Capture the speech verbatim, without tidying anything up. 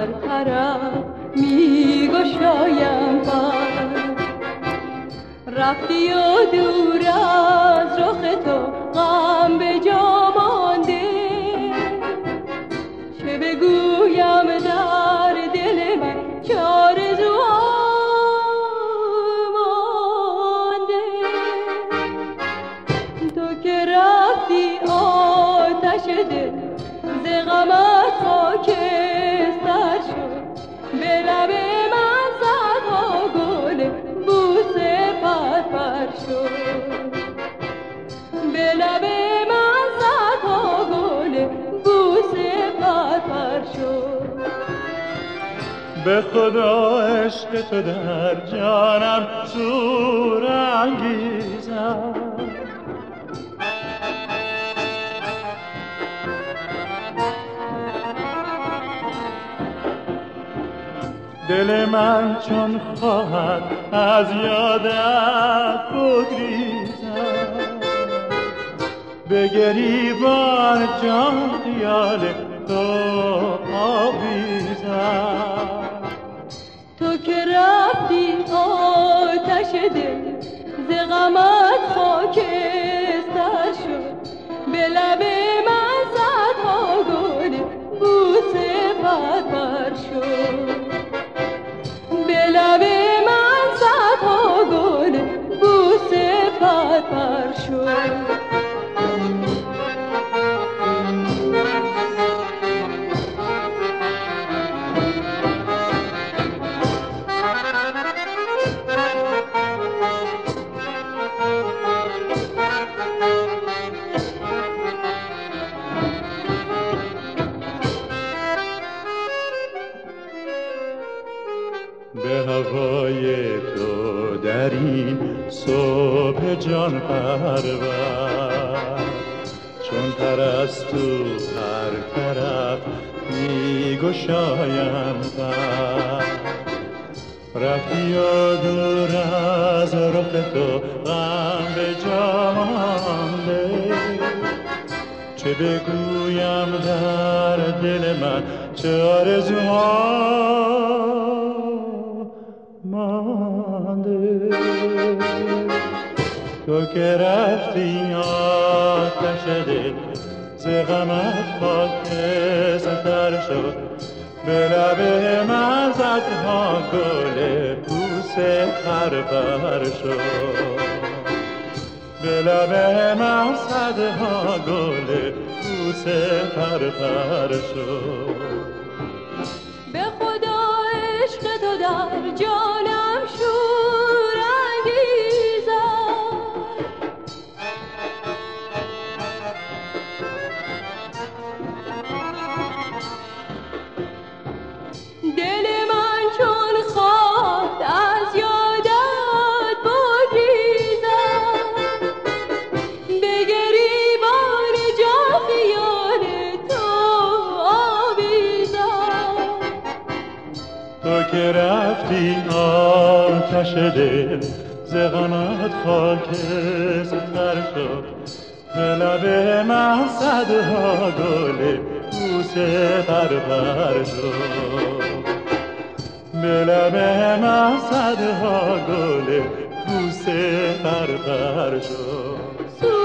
هر طرف می گشایم پر. رفتی و دور از رخ تو غم به جا مانده، چه بگویم در دل من چه آرزوها مانده. تو که رفتی آتش دل ز غمت خاکستر شد، به لب من صدها گل بوسه پرپر شد، به لب من صدها گل بوسه پرپر شد. به خدا عشق تو در جانم شور انگیزد، دل من چون خواهد از یادت بگریزد، به گریبان جان خیال تو آویزد. تو که رفتی آتش دل ز غمت خاکستر شد، به لب من صدها گل بوسه پرپر شد، به لب من صدها گل بوسه پرپر شد. به هوای تو در این صبح جان پرور، چون پرستو هر طرف می گشایم پر. رفتی و دور از رخ تو غم به جا مانده، چه بگویم در دل من چه آرزوها مانده. تو که رفتی آتش دل ز غمت خاکستر شد، به لب من صدها گل بوسه پرپر شد، به لب من صدها گل بوسه پرپر شد. به خدا عشق تو در جانم شور انگیزد، دل من چون خواهد از یادت بگریزد، به گریبان جان خیال تو آویزد. تو که رفتی آتش دل ز غمت خاکستر شد، به لب من صدها گل بوسه پرپر شد، به لب من صدها گل بوسه پرپر شد.